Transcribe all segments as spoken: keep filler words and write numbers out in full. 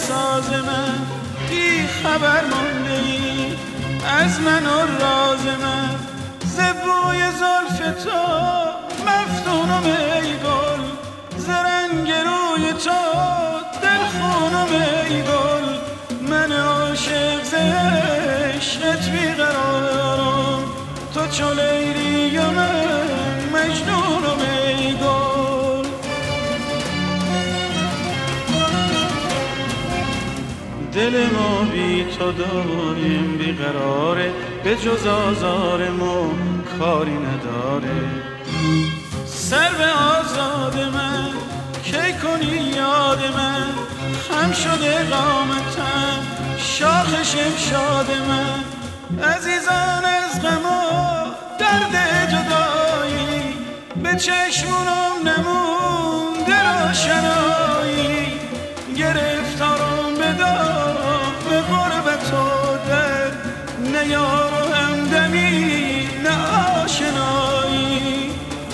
ساز من، بی خبر مانده ای از من و راز من. ز بوی زلف تو مفتونم ای گل، ز رنگ روی تو دلخونم ای گل. من عاشق ز عشقت بیقرارم، تو چو لیلی و من مجنونم ای گل. دل ما بی تو دایم بیقراره، به جز آزار ما کاری نداره. سر به آزاد من کی کنی یاد من، خم شده قامتم شاخ شمشاد من. عزیزان از غم و درد جدایی، به چشمونم نمونده روشنایی. گرفتارم به دام غربت و در، نه یار و همدمی نه آشنایی.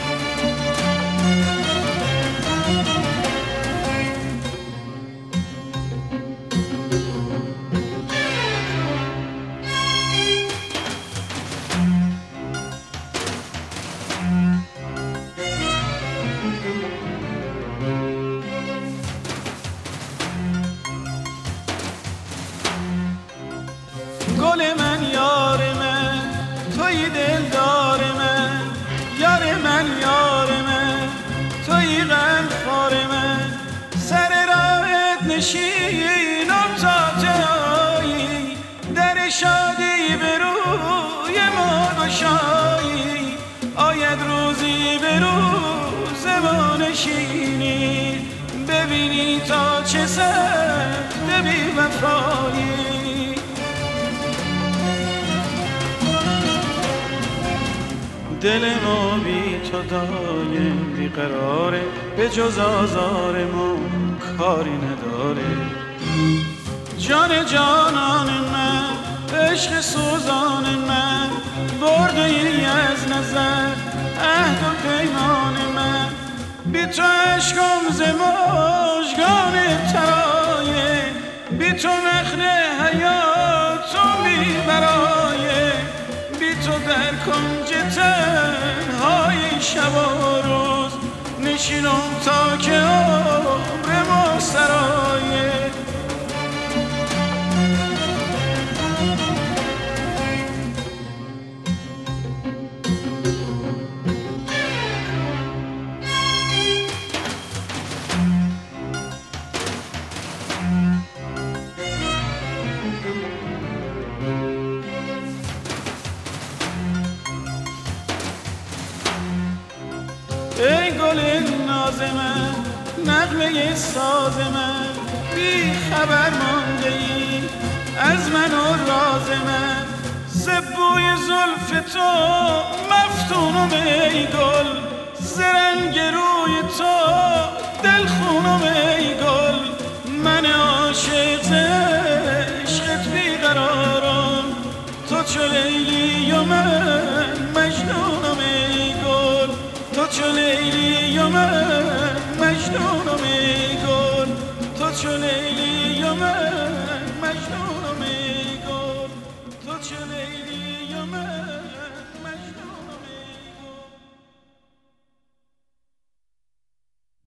گل من یار من توی دلدار من، یار من یار من توی غمخوار من. سر راهت نشینم تا تایی، در شادی به روی ما گشایی. آید روزی به روز ما نشینی، ببینی تا چه سخت بی وفایی. دل ما بی تو دایم بیقراره، به جز آزار ما کاری نداره. جان جانان من، عشق سوزان من، برده ای از نظر عهد و پیمان من. بی تو عشقم ز مژگان ترایه، بی تو نخل حیاتم بی برایه. بی تو در کنج تنهای شب و روز، نشینم تا که عمر ما سرایه. ای گل ناز من، نغمه ساز من، بی خبر مانده ای از من و راز من. ز بوی زلف تو مفتونم ای گل، ز رنگ روی تو دلخونم ای گل. من عاشق ز عشقت بیقرارم، تو چو